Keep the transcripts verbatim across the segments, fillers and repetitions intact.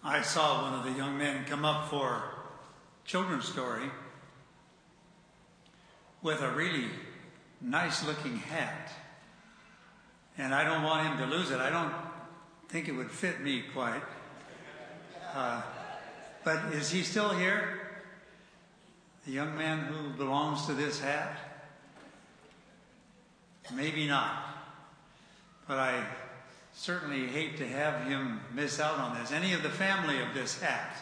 I saw one of the young men come up for children's story with a really nice looking hat. And I don't want him to lose it. I don't think it would fit me quite. Uh, but is he still here? The young man who belongs to this hat? Maybe not. But I certainly hate to have him miss out on this. Any of the family of this hat?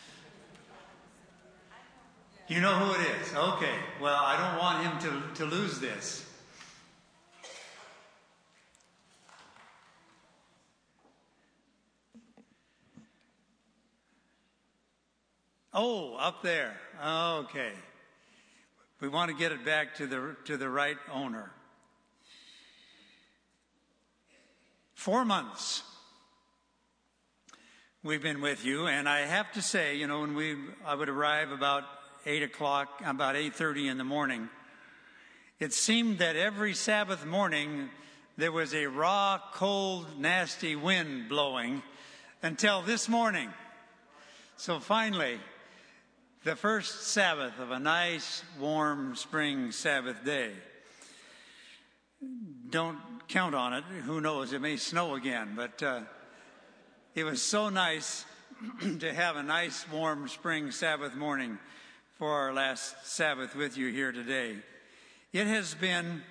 You know who it is? Okay. Well, I don't want him to, to lose this. Oh, up there. Okay. We want to get it back to the to the right owner. Four months we've been with you, and I have to say, you know, when we I would arrive about eight o'clock, about eight thirty in the morning, it seemed that every Sabbath morning there was a raw, cold, nasty wind blowing until this morning. So finally, the first Sabbath of a nice, warm spring Sabbath day. Don't count on it. Who knows? It may snow again. But uh, it was so nice to have a nice, warm spring Sabbath morning for our last Sabbath with you here today. It has been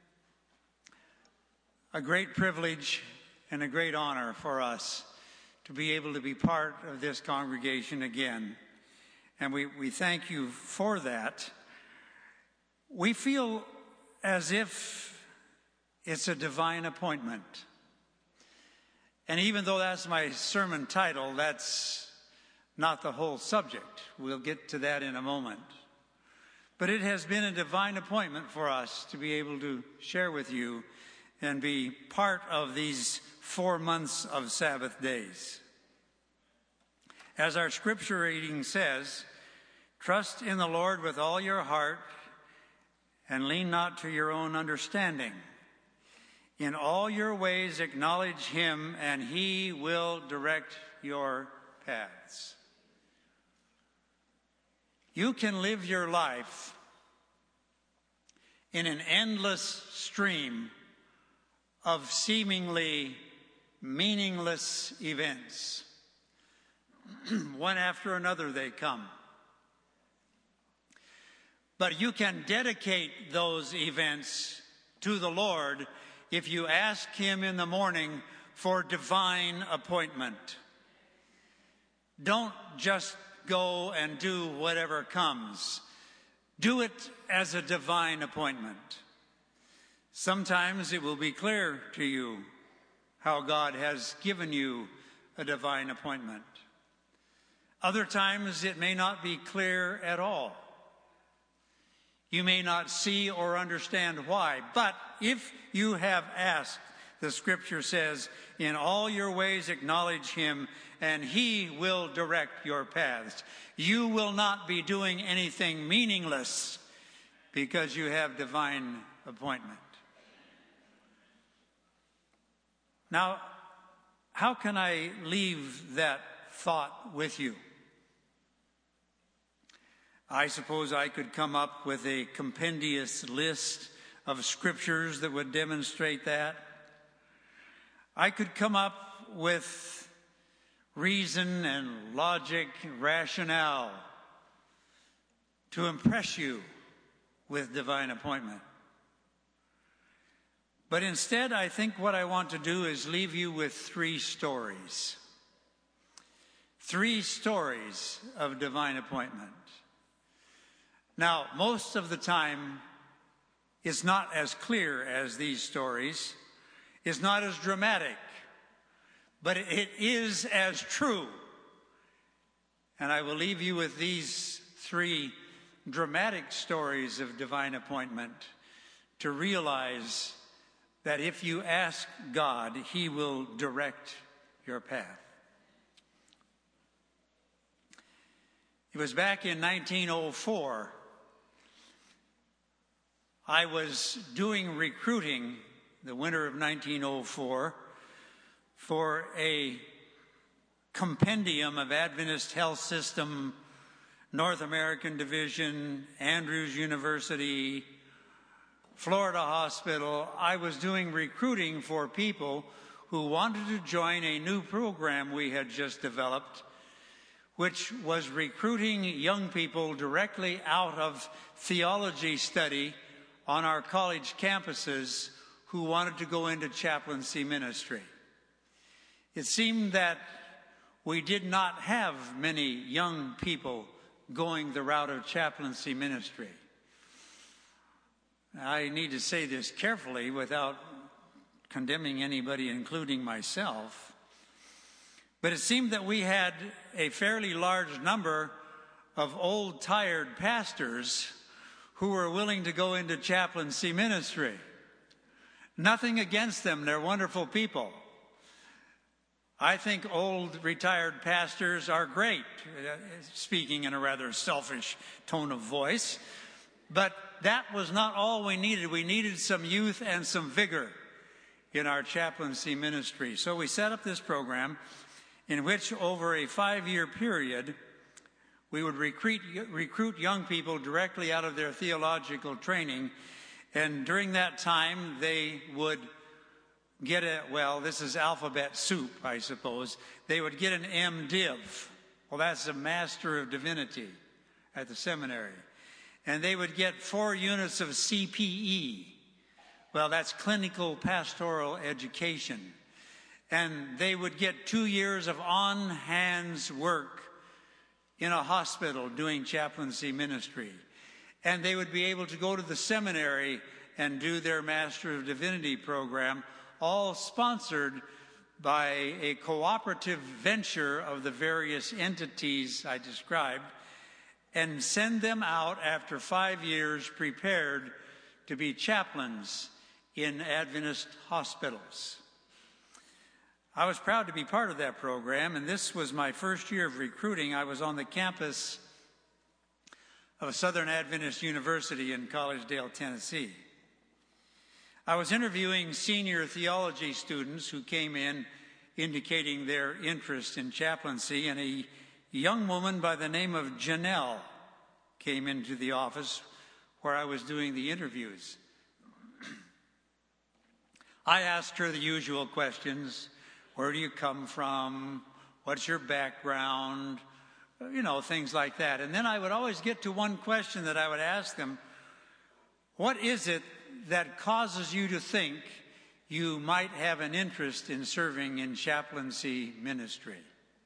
a great privilege and a great honor for us to be able to be part of this congregation again. And we, we thank you for that. We feel as if it's a divine appointment. And even though that's my sermon title, that's not the whole subject. We'll get to that in a moment. But it has been a divine appointment for us to be able to share with you and be part of these four months of Sabbath days. As our scripture reading says, trust in the Lord with all your heart and lean not to your own understanding. In all your ways acknowledge him, and he will direct your paths. You can live your life in an endless stream of seemingly meaningless events. One after another they come. But you can dedicate those events to the Lord if you ask him in the morning for divine appointment. Don't just go and do whatever comes. Do it as a divine appointment. Sometimes it will be clear to you how God has given you a divine appointment. Other times it may not be clear at all. You may not see or understand why, but if you have asked, the scripture says, in all your ways acknowledge him, and he will direct your paths. You will not be doing anything meaningless because you have divine appointment. Now, how can I leave that thought with you? I suppose I could come up with a compendious list of scriptures that would demonstrate that. I could come up with reason and logic and rationale to impress you with divine appointment. But instead, I think what I want to do is leave you with three stories. Three stories of divine appointment. Now, most of the time, it's not as clear as these stories. It's not as dramatic. But it is as true. And I will leave you with these three dramatic stories of divine appointment to realize that if you ask God, he will direct your path. It was back in nineteen oh four. I was doing recruiting the winter of nineteen oh four for a compendium of Adventist Health System, North American Division, Andrews University, Florida Hospital. I was doing recruiting for people who wanted to join a new program we had just developed, which was recruiting young people directly out of theology study on our college campuses who wanted to go into chaplaincy ministry. It seemed that we did not have many young people going the route of chaplaincy ministry. I need to say this carefully without condemning anybody, including myself. But it seemed that we had a fairly large number of old, tired pastors who were willing to go into chaplaincy ministry. Nothing against them. They're wonderful people. I think old, retired pastors are great, speaking in a rather selfish tone of voice. But that was not all we needed. We needed some youth and some vigor in our chaplaincy ministry. So we set up this program in which over a five-year period, we would recruit, recruit young people directly out of their theological training. And during that time, they would get a, well, this is alphabet soup, I suppose. They would get an M Div. Well, that's a Master of Divinity at the seminary. And they would get four units of C P E. Well, that's Clinical Pastoral Education. And they would get two years of on-hands work in a hospital doing chaplaincy ministry. And they would be able to go to the seminary and do their Master of Divinity program, all sponsored by a cooperative venture of the various entities I described, and send them out after five years prepared to be chaplains in Adventist hospitals. I was proud to be part of that program, and this was my first year of recruiting. I was on the campus of Southern Adventist University in Collegedale, Tennessee. I was interviewing senior theology students who came in indicating their interest in chaplaincy, and a young woman by the name of Janelle came into the office where I was doing the interviews. I asked her the usual questions. Where do you come from? What's your background? You know, things like that. And then I would always get to one question that I would ask them. What is it that causes you to think you might have an interest in serving in chaplaincy ministry?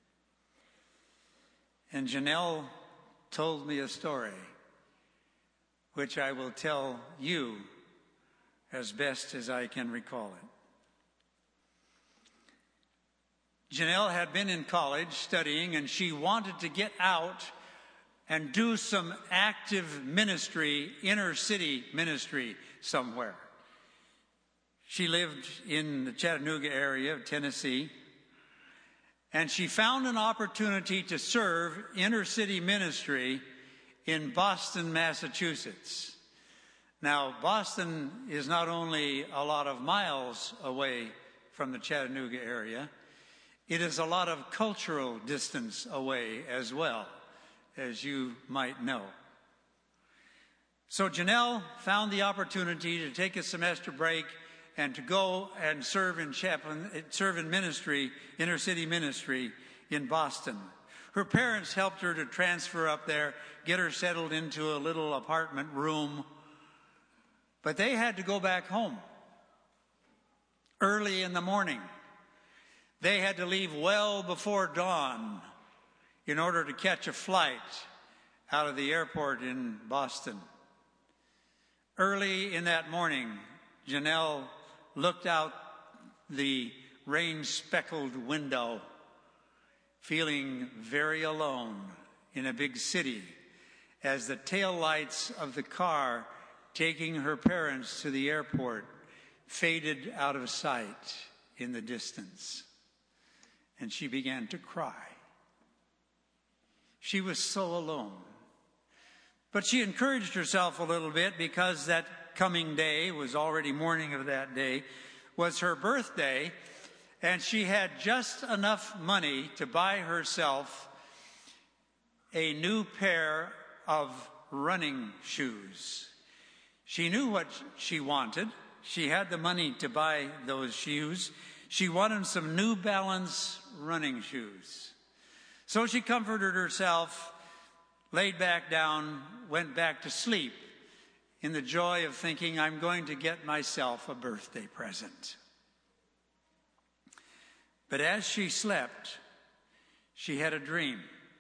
And Janelle told me a story, which I will tell you as best as I can recall it. Janelle had been in college studying, and she wanted to get out and do some active ministry, inner city ministry somewhere. She lived in the Chattanooga area of Tennessee, and she found an opportunity to serve inner city ministry in Boston, Massachusetts. Now, Boston is not only a lot of miles away from the Chattanooga area, it is a lot of cultural distance away as well, as you might know. So Janelle found the opportunity to take a semester break and to go and serve in chaplain, serve in ministry, inner city ministry in Boston. Her parents helped her to transfer up there, get her settled into a little apartment room. But they had to go back home early in the morning. They had to leave well before dawn in order to catch a flight out of the airport in Boston. Early in that morning, Janelle looked out the rain-speckled window, feeling very alone in a big city, as the taillights of the car taking her parents to the airport faded out of sight in the distance. And she began to cry. She was so alone. But she encouraged herself a little bit, because that coming day was already morning of that day, was her birthday. and she had just enough money to buy herself a new pair of running shoes. She knew what she wanted. She had the money to buy those shoes. She wanted some New Balance running shoes. So she comforted herself, laid back down, went back to sleep in the joy of thinking, I'm going to get myself a birthday present. But as she slept, she had a dream.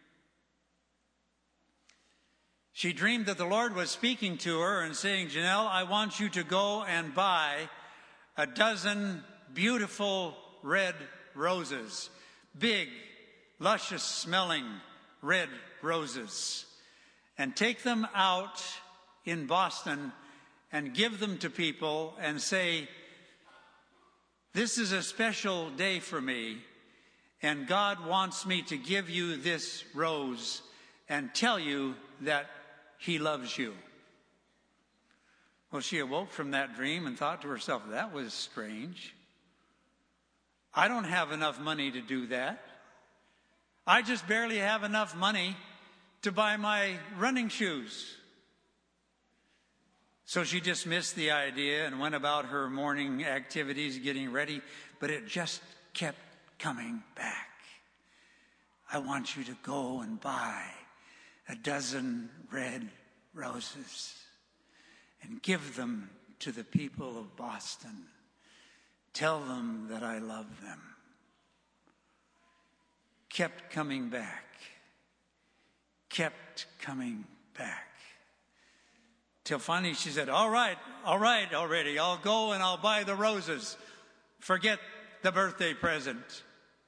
She dreamed that the Lord was speaking to her and saying, Janelle, I want you to go and buy a dozen beautiful red roses, big, luscious smelling red roses, and take them out in Boston and give them to people and say, this is a special day for me, and God wants me to give you this rose and tell you that He loves you. Well, she awoke from that dream and thought to herself, that was strange. I don't have enough money to do that. I just barely have enough money to buy my running shoes. So she dismissed the idea and went about her morning activities getting ready, but it just kept coming back. I want you to go and buy a dozen red roses and give them to the people of Boston. Tell them that I love them. Kept coming back. Kept coming back. Till finally she said, all right, all right already. I'll go and I'll buy the roses. Forget the birthday present.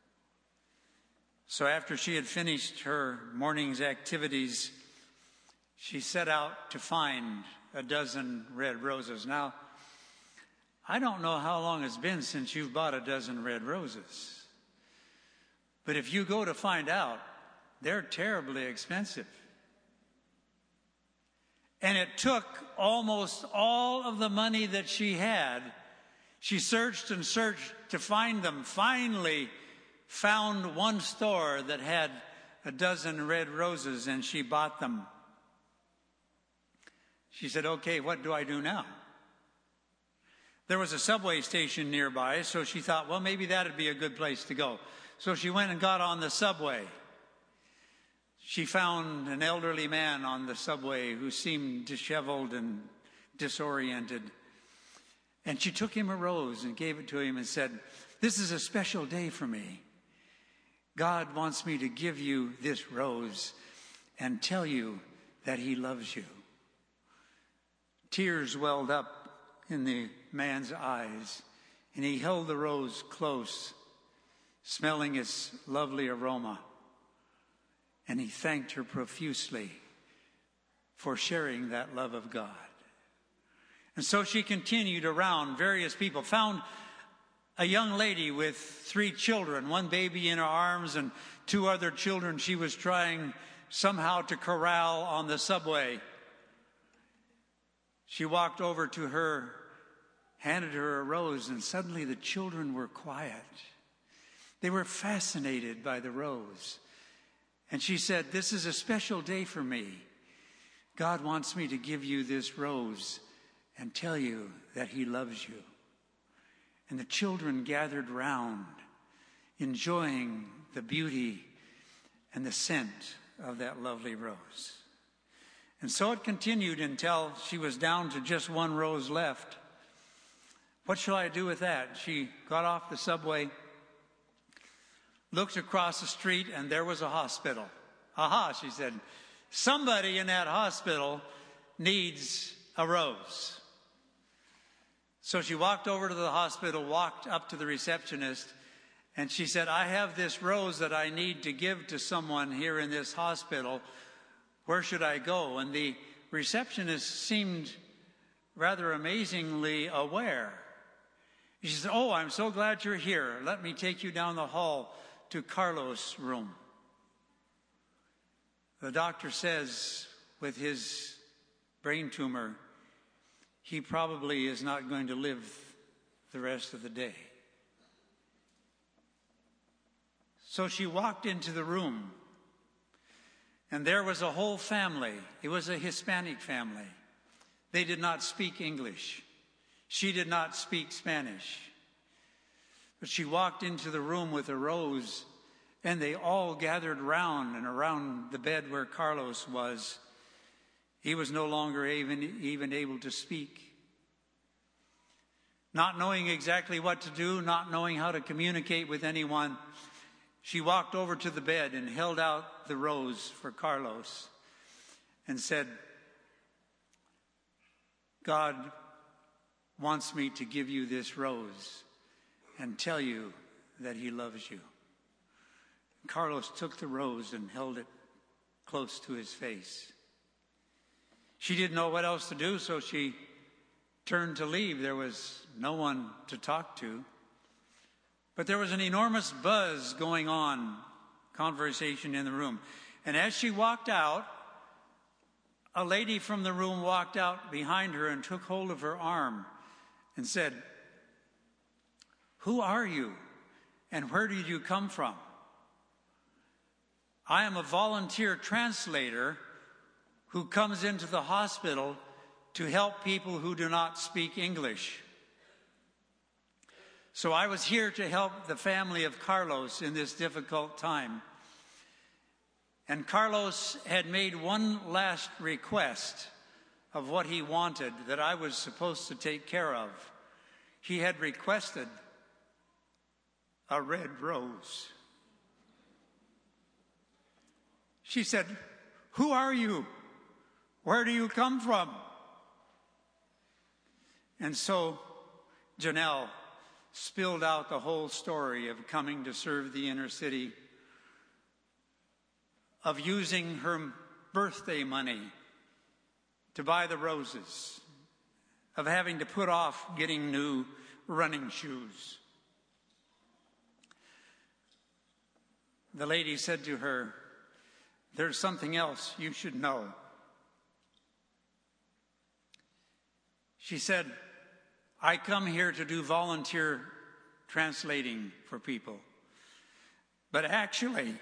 So after she had finished her morning's activities, she set out to find a dozen red roses. Now, I don't know how long it's been since you've bought a dozen red roses. But if you go to find out, they're terribly expensive. And it took almost all of the money that she had. She searched and searched to find them. Finally found one store that had a dozen red roses, and she bought them. She said, okay, what do I do now? There was a subway station nearby, so she thought, well, maybe that'd be a good place to go. So she went and got on the subway. She found an elderly man on the subway who seemed disheveled and disoriented. And she took him a rose and gave it to him and said, this is a special day for me. God wants me to give you this rose and tell you that He loves you. Tears welled up in the man's eyes, and he held the rose close, smelling its lovely aroma. And he thanked her profusely for sharing that love of God. And so she continued around various people, found a young lady with three children, one baby in her arms and two other children she was trying somehow to corral on the subway. She walked over to her, handed her a rose, and suddenly the children were quiet. They were fascinated by the rose. And she said, this is a special day for me. God wants me to give you this rose and tell you that He loves you. And the children gathered round, enjoying the beauty and the scent of that lovely rose. And so it continued until she was down to just one rose left. What shall I do with that? She got off the subway, looked across the street, and there was a hospital. Aha, she said, somebody in that hospital needs a rose. So she walked over to the hospital, walked up to the receptionist, and she said, I have this rose that I need to give to someone here in this hospital. Where should I go? And the receptionist seemed rather amazingly aware. She said, oh, I'm so glad you're here. Let me take you down the hall to Carlos' room. The doctor says, with his brain tumor, he probably is not going to live the rest of the day. So she walked into the room, and there was a whole family. It was a Hispanic family. They did not speak English. She did not speak Spanish. But she walked into the room with a rose, and they all gathered round and around the bed where Carlos was. He was no longer even, even able to speak. Not knowing exactly what to do, not knowing how to communicate with anyone, she walked over to the bed and held out the rose for Carlos and said, God wants me to give you this rose and tell you that he loves you. Carlos took the rose and held it close to his face. She didn't know what else to do, so she turned to leave. There was no one to talk to. But there was an enormous buzz going on, conversation in the room. And as she walked out, a lady from the room walked out behind her and took hold of her arm and said, "Who are you, and where did you come from?" "I am a volunteer translator who comes into the hospital to help people who do not speak English. So I was here to help the family of Carlos in this difficult time." And Carlos had made one last request of what he wanted that I was supposed to take care of. He had requested a red rose. She said, "Who are you? Where do you come from?" And so Janelle spilled out the whole story of coming to serve the inner city, of using her birthday money to buy the roses, of having to put off getting new running shoes. The lady said to her, "There's something else you should know." She said, "I come here to do volunteer translating for people. But actually,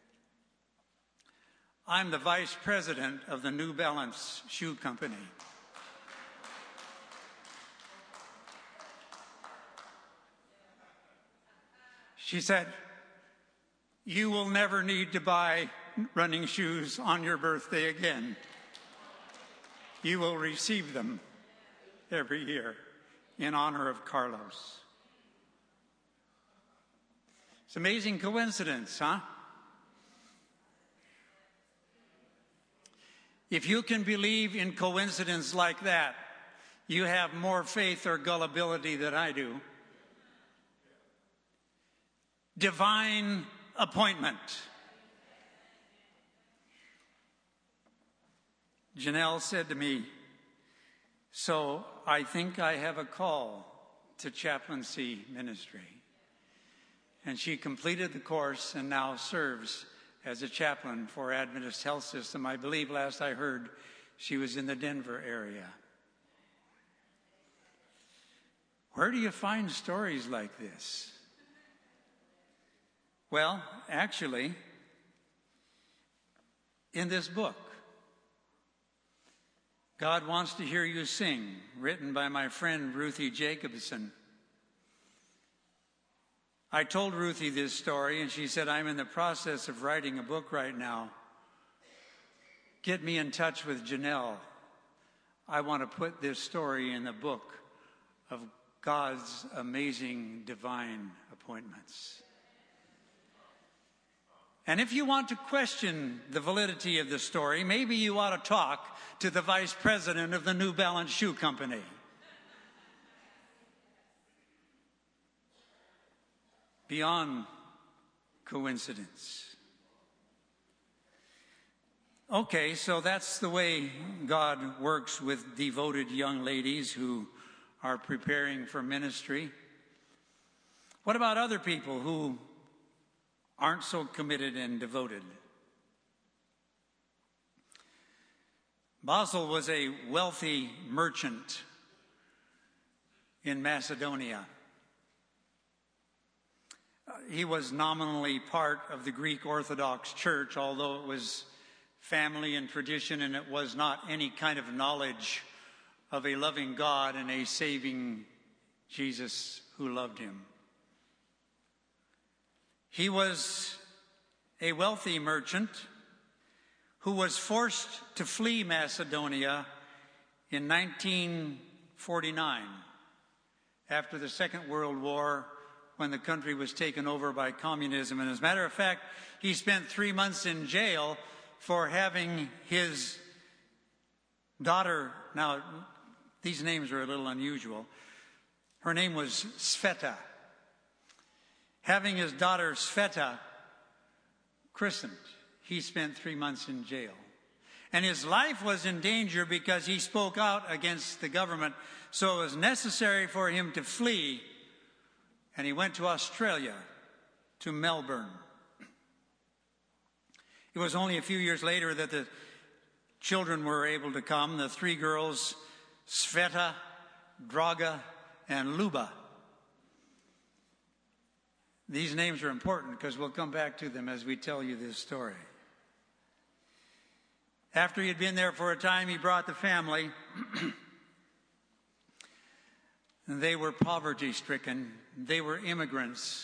I'm the vice president of the New Balance Shoe Company." She said, "You will never need to buy running shoes on your birthday again. You will receive them every year in honor of Carlos." It's an amazing coincidence, huh? If you can believe in coincidence like that, you have more faith or gullibility than I do. Divine appointment. Janelle said to me, "So I think I have a call to chaplaincy ministry." And she completed the course and now serves as a chaplain for Adventist Health System. I believe last I heard she was in the Denver area. Where do you find stories like this? Well, actually, in this book, God Wants to Hear You Sing, written by my friend Ruthie Jacobson. I told Ruthie this story, and she said, "I'm in the process of writing a book right now. Get me in touch with Janelle. I want to put this story in the book of God's amazing divine appointments." And if you want to question the validity of the story, maybe you ought to talk to the vice president of the New Balance Shoe Company. Beyond coincidence. Okay, so that's the way God works with devoted young ladies who are preparing for ministry. What about other people who aren't so committed and devoted? Basil was a wealthy merchant in Macedonia. he was nominally part of the Greek Orthodox Church, although it was family and tradition, and it was not any kind of knowledge of a loving God and a saving Jesus who loved him. He was a wealthy merchant who was forced to flee Macedonia in nineteen forty-nine after the Second World War, when the country was taken over by communism. And as a matter of fact, he spent three months in jail for having his daughter, now these names are a little unusual, her name was Sveta, having his daughter Sveta christened. He spent three months in jail. And his life was in danger because he spoke out against the government, so it was necessary for him to flee. And he went to Australia, to Melbourne. It was only a few years later that the children were able to come, the three girls, Sveta, Draga, and Luba. These names are important because we'll come back to them as we tell you this story. After he had been there for a time, he brought the family. They were poverty-stricken. They were immigrants.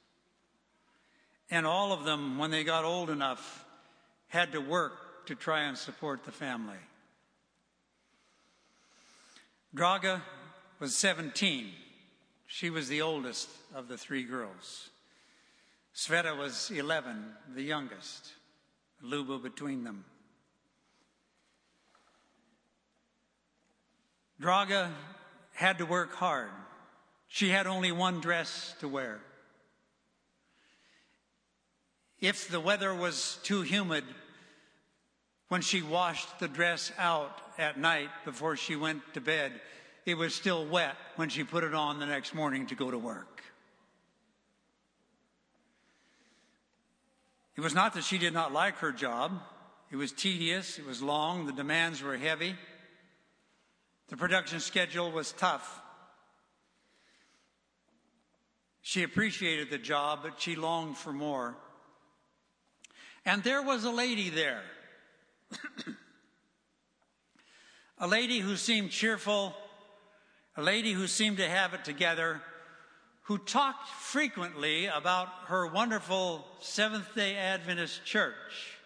And all of them, when they got old enough, had to work to try and support the family. Draga was seventeen. She was the oldest of the three girls. Sveta was eleven, the youngest. Luba between them. Draga had to work hard. She had only one dress to wear. If the weather was too humid, when she washed the dress out at night before she went to bed, it was still wet when she put it on the next morning to go to work. It was not that she did not like her job. It was tedious, it was long, the demands were heavy. The production schedule was tough. She appreciated the job, but she longed for more. And there was a lady there. A lady who seemed cheerful, a lady who seemed to have it together, who talked frequently about her wonderful Seventh-day Adventist church.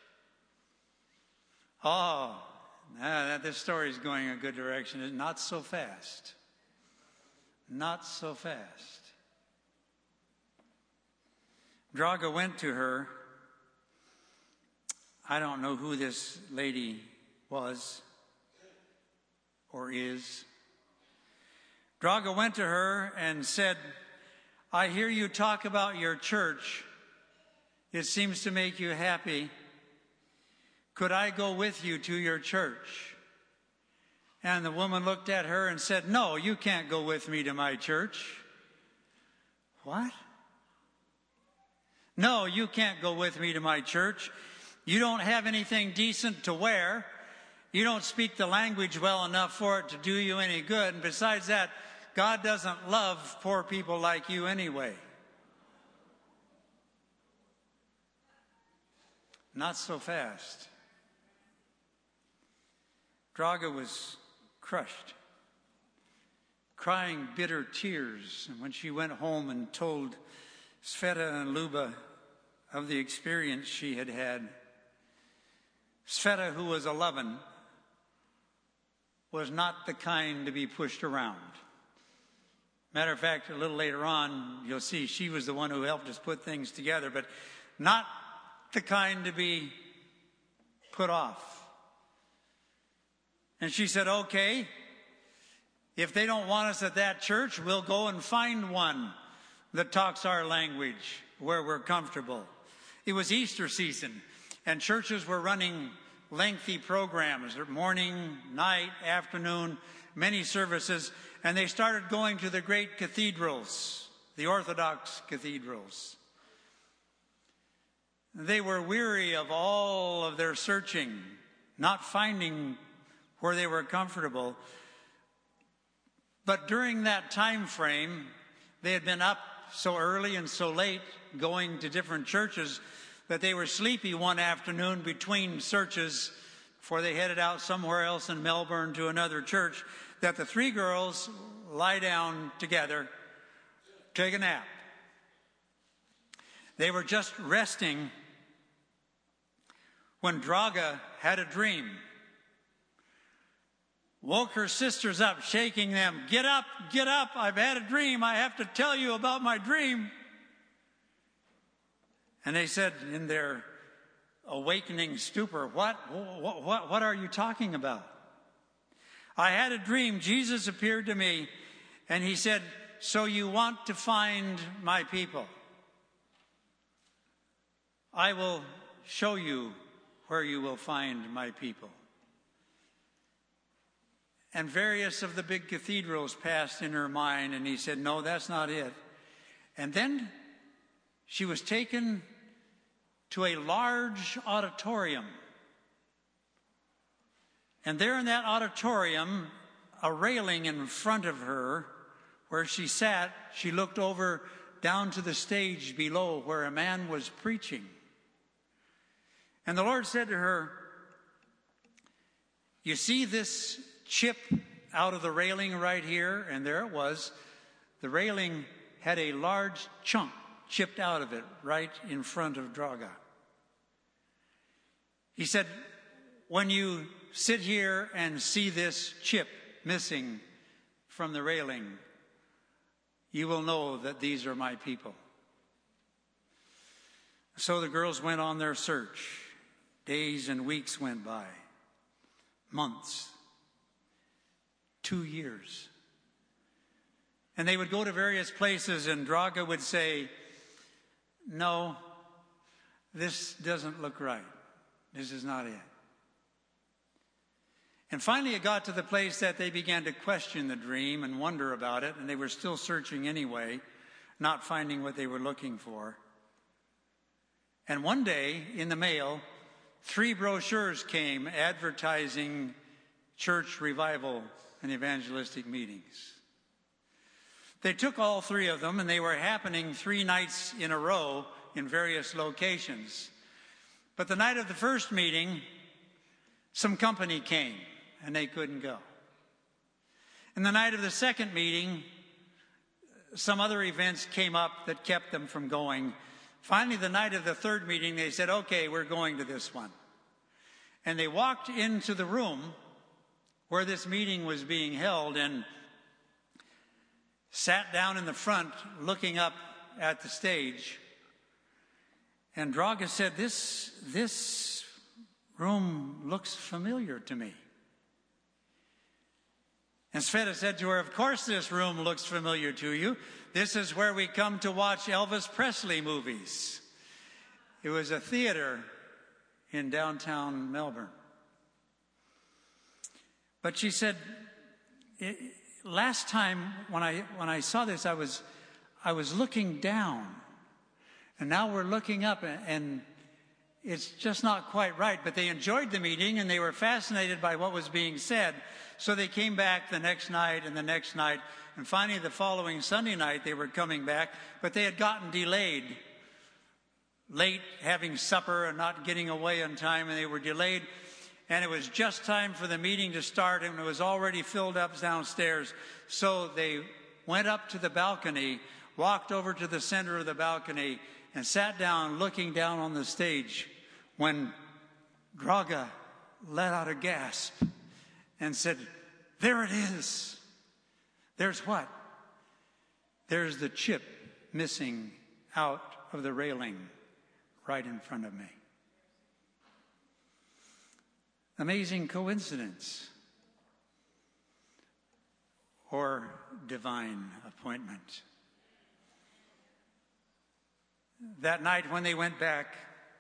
Oh, Uh, this story is going a good direction. Not so fast. Not so fast. Draga went to her. I don't know who this lady was or is. Draga went to her and said, "I hear you talk about your church. It seems to make you happy. Could I go with you to your church?" And the woman looked at her and said, "No, you can't go with me to my church." What? "No, you can't go with me to my church. You don't have anything decent to wear. You don't speak the language well enough for it to do you any good. And besides that, God doesn't love poor people like you anyway." Not so fast. Draga was crushed, crying bitter tears. And when she went home and told Sveta and Luba of the experience she had had, Sveta, who was eleven, was not the kind to be pushed around. Matter of fact, a little later on, you'll see she was the one who helped us put things together, but not the kind to be put off. And she said, "Okay, if they don't want us at that church, we'll go and find one that talks our language where we're comfortable." It was Easter season, and churches were running lengthy programs, morning, night, afternoon, many services, and they started going to the great cathedrals, the Orthodox cathedrals. They were weary of all of their searching, not finding where they were comfortable. But during that time frame, they had been up so early and so late going to different churches, that they were sleepy one afternoon between searches before they headed out somewhere else in Melbourne to another church, that the three girls lie down together, take a nap. They were just resting when Draga had a dream. Woke her sisters up, shaking them. Get up, get up, I've had a dream. I have to tell you about my dream. And they said in their awakening stupor, what, what, what, what are you talking about? I had a dream. Jesus appeared to me and he said, so you want to find my people? I will show you where you will find my people. And various of the big cathedrals passed in her mind, and he said, no, that's not it. And then she was taken to a large auditorium. And there in that auditorium, a railing in front of her, where she sat, she looked over down to the stage below where a man was preaching. And the Lord said to her, you see this chip out of the railing right here? And there it was. The railing had a large chunk chipped out of it right in front of Draga. He said, when you sit here and see this chip missing from the railing, you will know that these are my people. So the girls went on their search. Days and weeks went by. Months. Two years. And they would go to various places and Draga would say, no, this doesn't look right. This is not it. And finally it got to the place that they began to question the dream and wonder about it, and they were still searching anyway, not finding what they were looking for. And one day in the mail, three brochures came advertising church revival and evangelistic meetings. They took all three of them, and they were happening three nights in a row in various locations. But the night of the first meeting, some company came, and they couldn't go. And the night of the second meeting, some other events came up that kept them from going. Finally, the night of the third meeting, they said, okay, we're going to this one. And they walked into the room where this meeting was being held and sat down in the front looking up at the stage. And Draga said, this, this room looks familiar to me. And Sveta said to her, of course this room looks familiar to you. This is where we come to watch Elvis Presley movies. It was a theater in downtown Melbourne. But she said, last time when I when I saw this, I was I was looking down, and now we're looking up, and it's just not quite right. But they enjoyed the meeting, and they were fascinated by what was being said. So they came back the next night and the next night, and finally the following Sunday night they were coming back, but they had gotten delayed, late having supper and not getting away on time, and they were delayed. And it was just time for the meeting to start, and it was already filled up downstairs. So they went up to the balcony, walked over to the center of the balcony, and sat down looking down on the stage when Draga let out a gasp and said, there it is. There's what? There's the chip missing out of the railing right in front of me. Amazing coincidence or divine appointment. That night when they went back,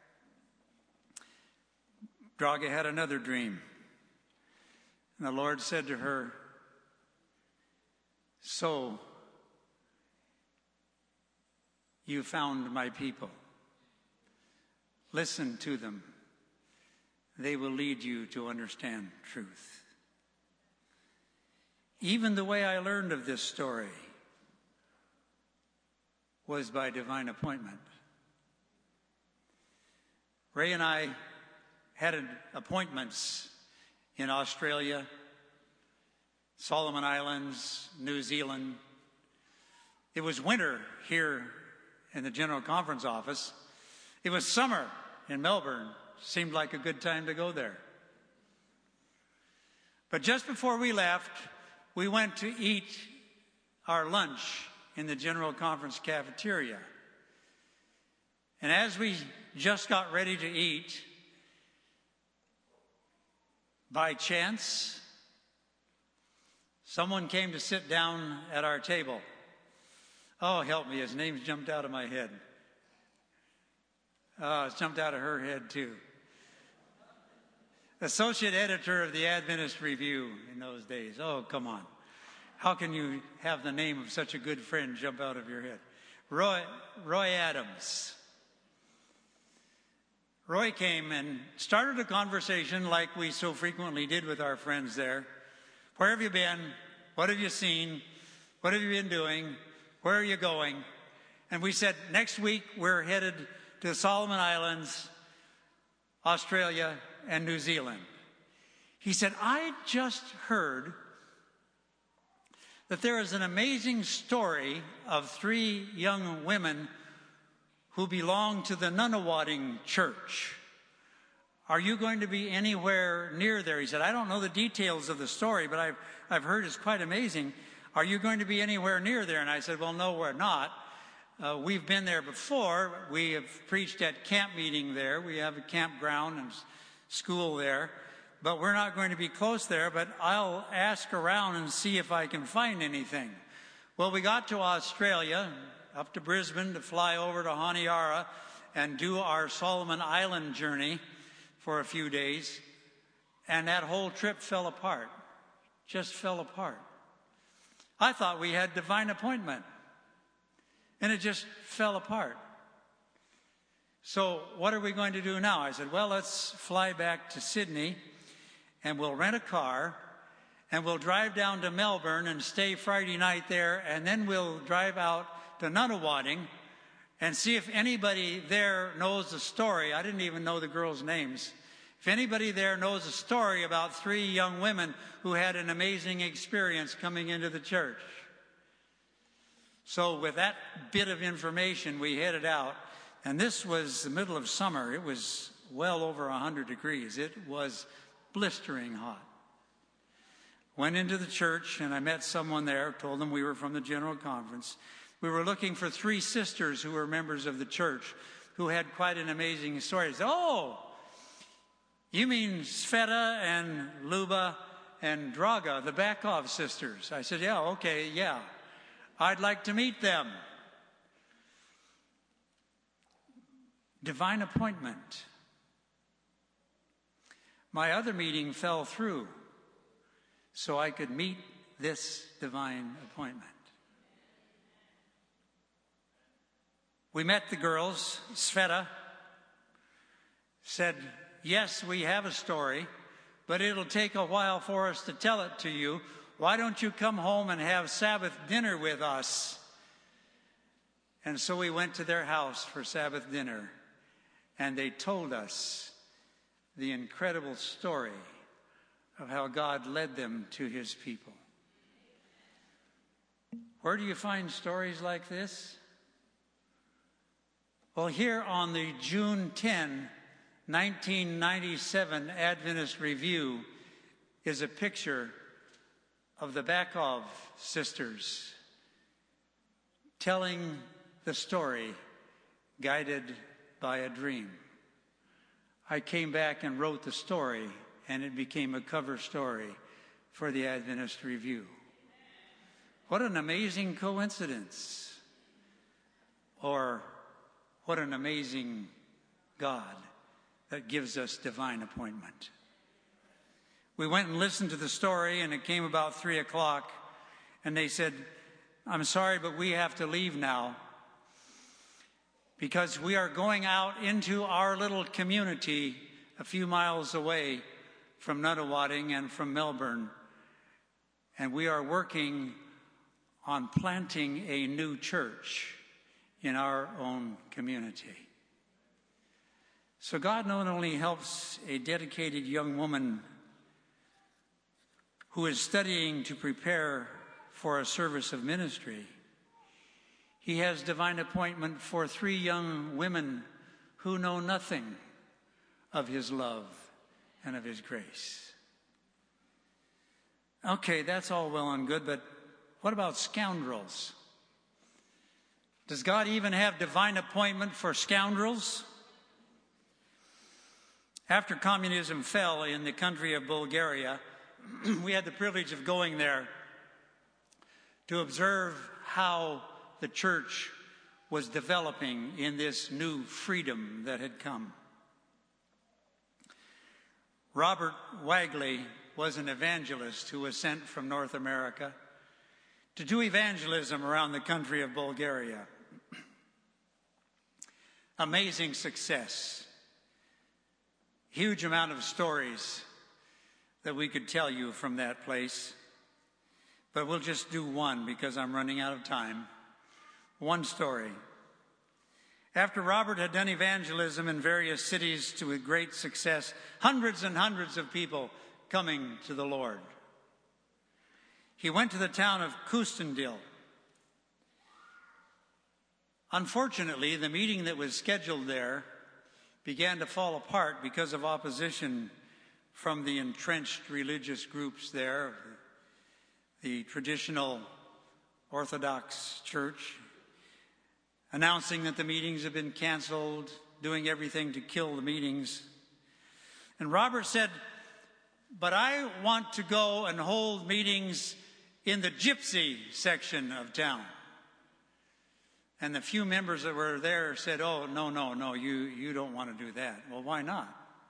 Draga had another dream. And the Lord said to her, so you found my people. Listen to them. They will lead you to understand truth. Even the way I learned of this story was by divine appointment. Ray and I had appointments in Australia, Solomon Islands, New Zealand. It was winter here in the General Conference office. It was summer in Melbourne. Seemed like a good time to go there. But just before we left, we went to eat our lunch in the General Conference cafeteria. And as we just got ready to eat, by chance, someone came to sit down at our table. Oh, help me, his name's jumped out of my head. Oh, it's jumped out of her head too. Associate editor of the Adventist Review in those days. Oh, come on. How can you have the name of such a good friend jump out of your head? Roy, Roy Adams. Roy came and started a conversation like we so frequently did with our friends there. Where have you been? What have you seen? What have you been doing? Where are you going? And we said, next week we're headed to the Solomon Islands, Australia, and New Zealand. He said, I just heard that there is an amazing story of three young women who belong to the Nunawading Church. Are you going to be anywhere near there? He said, I don't know the details of the story, but I've, I've heard it's quite amazing. Are you going to be anywhere near there? And I said, well, no, we're not. Uh, we've been there before. We have preached at camp meeting there. We have a campground and school there. But we're not going to be close there, but I'll ask around and see if I can find anything. Well, we got to Australia, up to Brisbane, to fly over to Honiara and do our Solomon Island journey for a few days. And that whole trip fell apart, just fell apart. I thought we had divine appointment, and it just fell apart. So what are we going to do now? I said, well, let's fly back to Sydney, and we'll rent a car, and we'll drive down to Melbourne and stay Friday night there, and then we'll drive out to Nunawading and see if anybody there knows the story. I didn't even know the girls' names. If anybody there knows a story about three young women who had an amazing experience coming into the church. So with that bit of information, we headed out. And this was the middle of summer. It was well over one hundred degrees. It was blistering hot. Went into the church, and I met someone there, told them we were from the General Conference. We were looking for three sisters who were members of the church who had quite an amazing story. I said, oh, you mean Sveta and Luba and Draga, the Bakov sisters? I said, yeah, okay, yeah. I'd like to meet them. Divine appointment. My other meeting fell through so I could meet this divine appointment. We met the girls. Sveta said, yes, we have a story, but it'll take a while for us to tell it to you. Why don't you come home and have Sabbath dinner with us? And so we went to their house for Sabbath dinner, and they told us the incredible story of how God led them to his people. Where do you find stories like this? Well, here on the June tenth, nineteen ninety-seven Adventist Review is a picture of the Bakov sisters telling the story, guided by a dream. I came back and wrote the story, and it became a cover story for the Adventist Review. What an amazing coincidence. Or what an amazing God that gives us divine appointment. We went and listened to the story, and it came about three o'clock, and they said, I'm sorry, but we have to leave now because we are going out into our little community a few miles away from Nunawading and from Melbourne, and we are working on planting a new church in our own community. So God not only helps a dedicated young woman who is studying to prepare for a service of ministry, he has divine appointment for three young women who know nothing of his love and of his grace. Okay, that's all well and good, but what about scoundrels? Does God even have divine appointment for scoundrels? After communism fell in the country of Bulgaria, we had the privilege of going there to observe how the church was developing in this new freedom that had come. Robert Wagley was an evangelist who was sent from North America to do evangelism around the country of Bulgaria. Amazing success. Huge amount of stories that we could tell you from that place. But we'll just do one because I'm running out of time. One story. After Robert had done evangelism in various cities to great success, hundreds and hundreds of people coming to the Lord, he went to the town of Kustendil. Unfortunately, the meeting that was scheduled there began to fall apart because of opposition from the entrenched religious groups there, the traditional Orthodox Church, announcing that the meetings have been canceled, doing everything to kill the meetings. And Robert said, but I want to go and hold meetings in the gypsy section of town. And the few members that were there said, oh, no, no, no, you, you don't want to do that. Well, why not?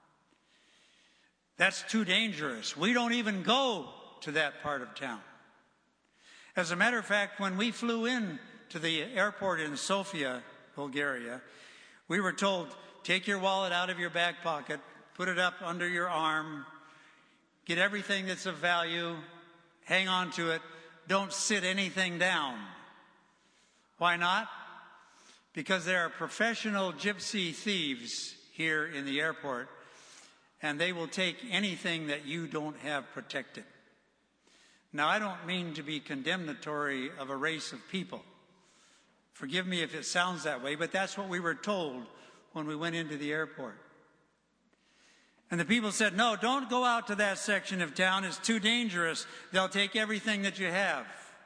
That's too dangerous. We don't even go to that part of town. As a matter of fact, when we flew in to the airport in Sofia, Bulgaria, we were told, take your wallet out of your back pocket, put it up under your arm, get everything that's of value, hang on to it, don't sit anything down. Why not? Because there are professional gypsy thieves here in the airport, and they will take anything that you don't have protected. Now, I don't mean to be condemnatory of a race of people. Forgive me if it sounds that way, but that's what we were told when we went into the airport. And the people said, no, don't go out to that section of town. It's too dangerous. They'll take everything that you have.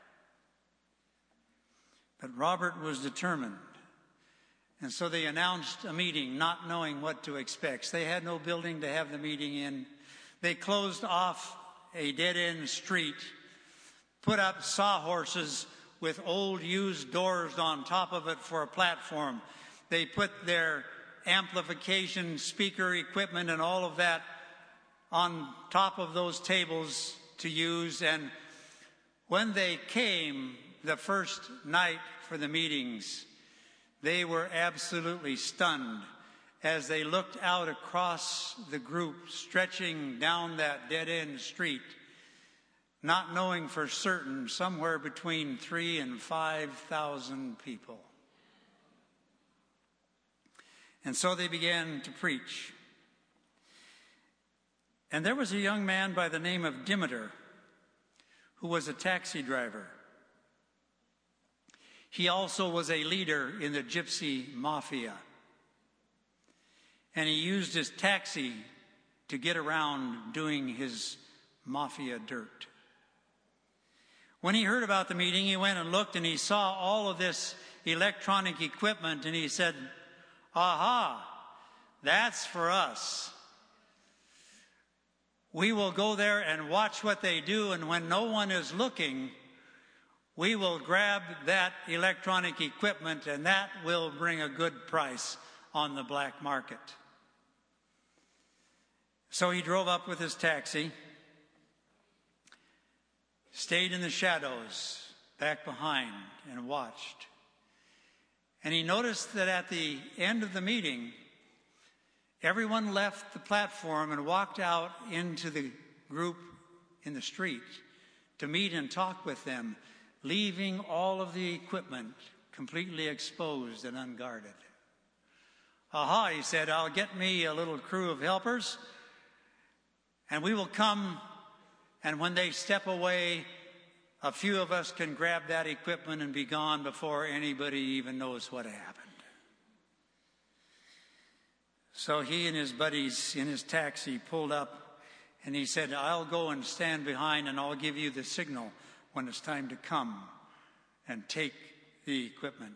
But Robert was determined. And so they announced a meeting, not knowing what to expect. They had no building to have the meeting in. They closed off a dead-end street, put up sawhorses with old used doors on top of it for a platform. They put their amplification, speaker equipment, and all of that on top of those tables to use. And when they came the first night for the meetings, they were absolutely stunned as they looked out across the group stretching down that dead-end street, not knowing for certain somewhere between three and five thousand people. And so they began to preach. And there was a young man by the name of Dimitar who was a taxi driver. He also was a leader in the gypsy mafia. And he used his taxi to get around doing his mafia dirt. When he heard about the meeting, he went and looked and he saw all of this electronic equipment and he said, aha, that's for us. We will go there and watch what they do, and when no one is looking, we will grab that electronic equipment, and that will bring a good price on the black market. So he drove up with his taxi, stayed in the shadows back behind and watched. And he noticed that at the end of the meeting, everyone left the platform and walked out into the group in the street to meet and talk with them, leaving all of the equipment completely exposed and unguarded. Aha, he said, I'll get me a little crew of helpers, and we will come, and when they step away, a few of us can grab that equipment and be gone before anybody even knows what happened. So he and his buddies in his taxi pulled up, and he said, I'll go and stand behind, and I'll give you the signal when it's time to come and take the equipment.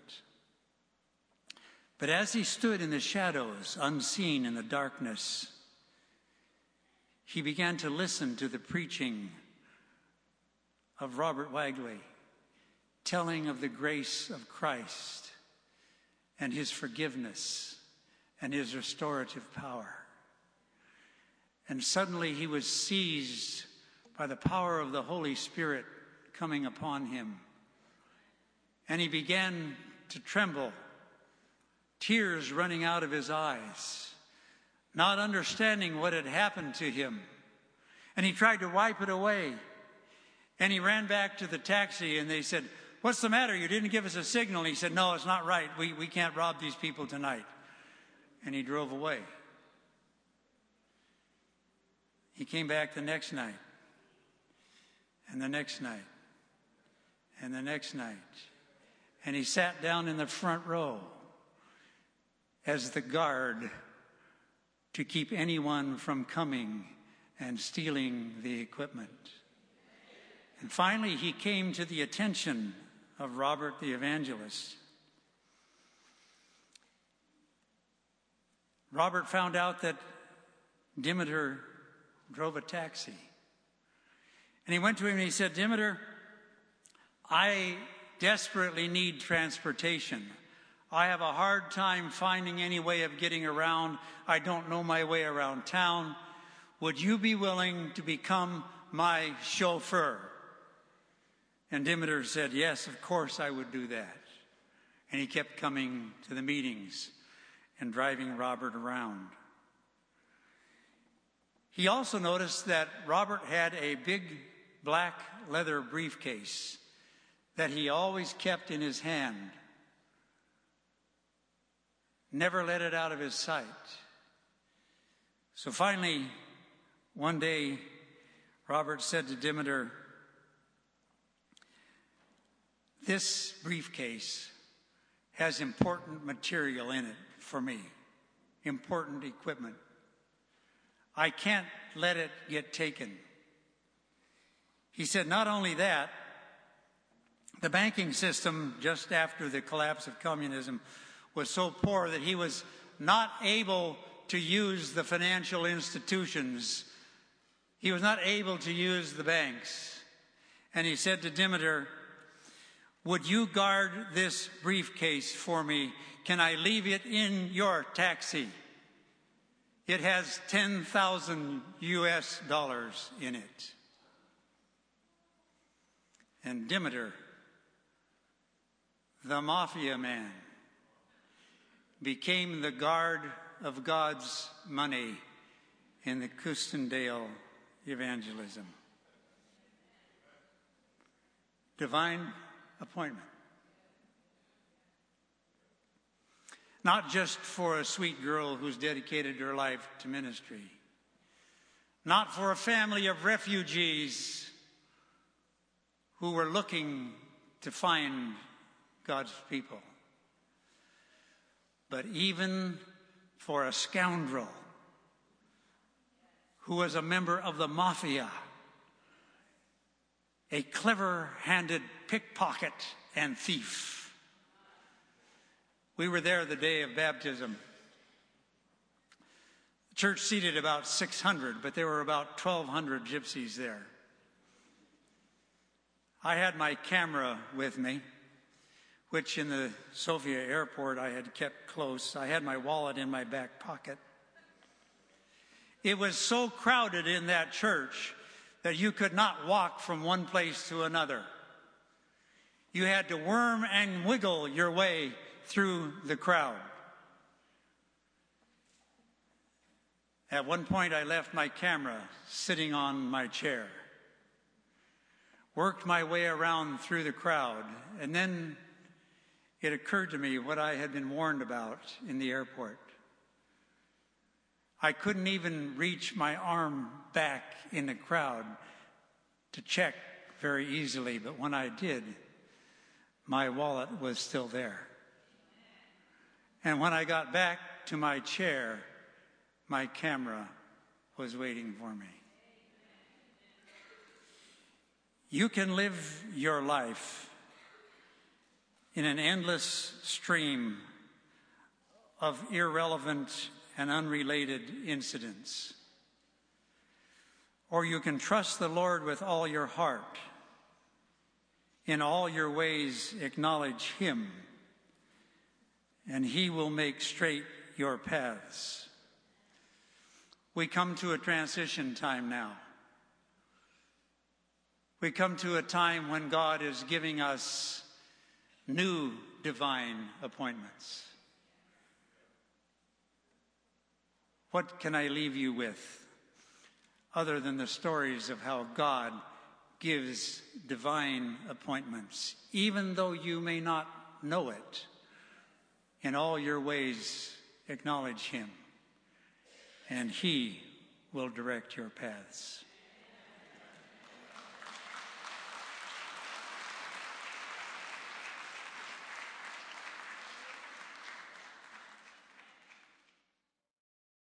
But as he stood in the shadows, unseen in the darkness, he began to listen to the preaching of Robert Wagley, telling of the grace of Christ and his forgiveness and his restorative power. And suddenly he was seized by the power of the Holy Spirit coming upon him. And he began to tremble, tears running out of his eyes, not understanding what had happened to him. And he tried to wipe it away. And he ran back to the taxi, and they said, what's the matter? You didn't give us a signal. And he said, no, it's not right. We, we can't rob these people tonight. And he drove away. He came back the next night, and the next night, and the next night. And he sat down in the front row as the guard to keep anyone from coming and stealing the equipment. And finally, he came to the attention of Robert the evangelist. Robert found out that Dimitar drove a taxi. And he went to him and he said, Dimitar, I desperately need transportation. I have a hard time finding any way of getting around. I don't know my way around town. Would you be willing to become my chauffeur? And Dimitar said, yes, of course I would do that. And he kept coming to the meetings and driving Robert around. He also noticed that Robert had a big black leather briefcase that he always kept in his hand. Never let it out of his sight. So finally, one day, Robert said to Dimitar, this briefcase has important material in it for me, important equipment. I can't let it get taken. He said, not only that, the banking system just after the collapse of communism was so poor that he was not able to use the financial institutions. He was not able to use the banks. And he said to Dimitar, would you guard this briefcase for me? Can I leave it in your taxi? It has ten thousand U S dollars in it. And Dimitar, the mafia man, became the guard of God's money in the Kustendale evangelism. Divine appointment. Not just for a sweet girl who's dedicated her life to ministry. Not for a family of refugees who were looking to find God's people. But even for a scoundrel who was a member of the mafia, a clever-handed pickpocket and thief. We were there the day of baptism. The church seated about six hundred, but there were about twelve hundred gypsies there. I had my camera with me, which in the Sofia airport I had kept close. I had my wallet in my back pocket. It was so crowded in that church that you could not walk from one place to another. You had to worm and wiggle your way through the crowd. At one point, I left my camera sitting on my chair, worked my way around through the crowd, and then it occurred to me what I had been warned about in the airport. I couldn't even reach my arm back in the crowd to check very easily, but when I did, my wallet was still there. And when I got back to my chair, my camera was waiting for me. You can live your life in an endless stream of irrelevant and unrelated incidents. Or you can trust the Lord with all your heart. In all your ways, acknowledge Him, and He will make straight your paths. We come to a transition time now. We come to a time when God is giving us new divine appointments. What can I leave you with other than the stories of how God gives divine appointments, even though you may not know it? In all your ways, acknowledge Him, and He will direct your paths.